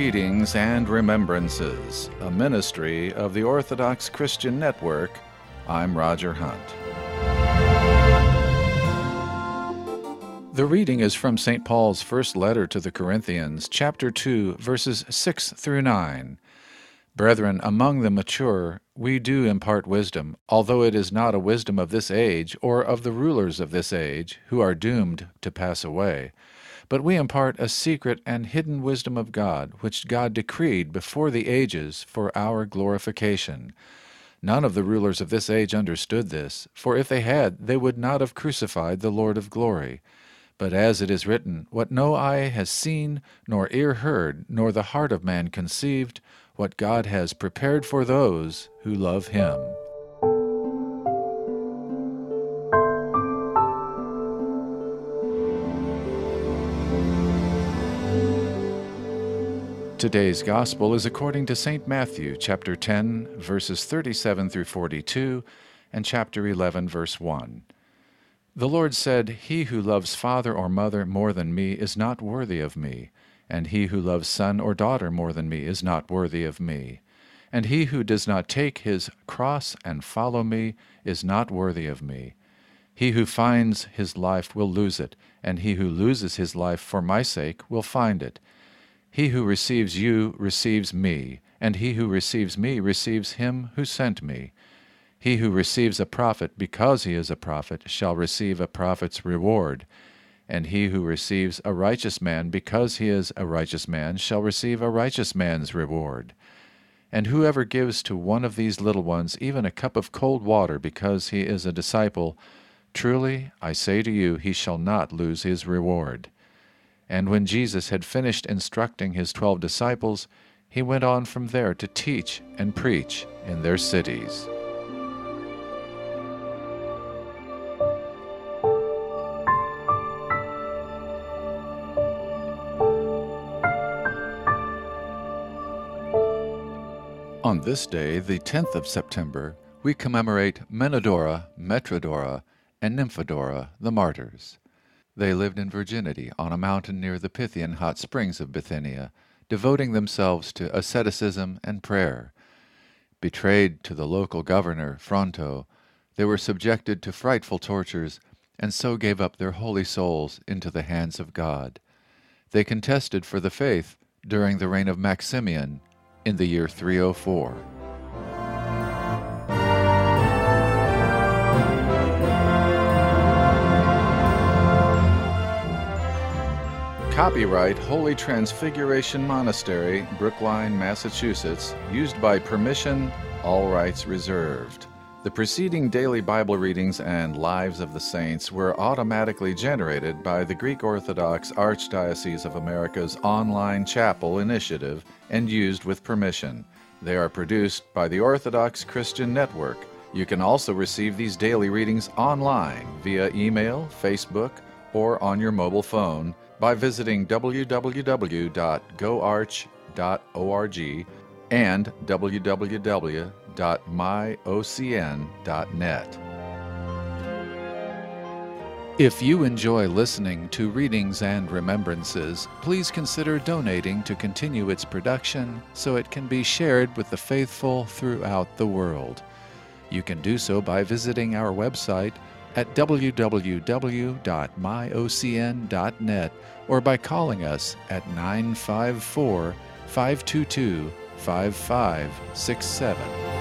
Readings and Remembrances, a ministry of the Orthodox Christian Network. I'm Roger Hunt. The reading is from St. Paul's first letter to the Corinthians, chapter 2, verses 6 through 9. Brethren, among the mature, we do impart wisdom, although it is not a wisdom of this age or of the rulers of this age, who are doomed to pass away. But we impart a secret and hidden wisdom of God, which God decreed before the ages for our glorification. None of the rulers of this age understood this, for if they had, they would not have crucified the Lord of glory. But as it is written, what no eye has seen, nor ear heard, nor the heart of man conceived, what God has prepared for those who love Him. Today's Gospel is according to St. Matthew, chapter 10, verses 37 through 42, and chapter 11, verse 1. The Lord said, He who loves father or mother more than me is not worthy of me, and he who loves son or daughter more than me is not worthy of me. And he who does not take his cross and follow me is not worthy of me. He who finds his life will lose it, and he who loses his life for my sake will find it. He who receives you receives me, and he who receives me receives him who sent me. He who receives a prophet because he is a prophet shall receive a prophet's reward, and he who receives a righteous man because he is a righteous man shall receive a righteous man's reward. And whoever gives to one of these little ones even a cup of cold water because he is a disciple, truly, I say to you, he shall not lose his reward. And when Jesus had finished instructing his 12 disciples, he went on from there to teach and preach in their cities. On this day, the 10th of September, we commemorate Menedora, Metrodora, and Nymphadora, the martyrs. They lived in virginity on a mountain near the Pythian hot springs of Bithynia, devoting themselves to asceticism and prayer. Betrayed to the local governor, Fronto, they were subjected to frightful tortures, and so gave up their holy souls into the hands of God. They contested for the faith during the reign of Maximian in the year 304. Copyright Holy Transfiguration Monastery, Brookline, Massachusetts, used by permission, all rights reserved. The preceding daily Bible readings and Lives of the Saints were automatically generated by the Greek Orthodox Archdiocese of America's online chapel initiative and used with permission. They are produced by the Orthodox Christian Network. You can also receive these daily readings online via email, Facebook, or on your mobile phone by visiting www.goarch.org and www.myocn.net. If you enjoy listening to Readings and Remembrances, please consider donating to continue its production so it can be shared with the faithful throughout the world. You can do so by visiting our website at www.myocn.net or by calling us at 954-522-5567.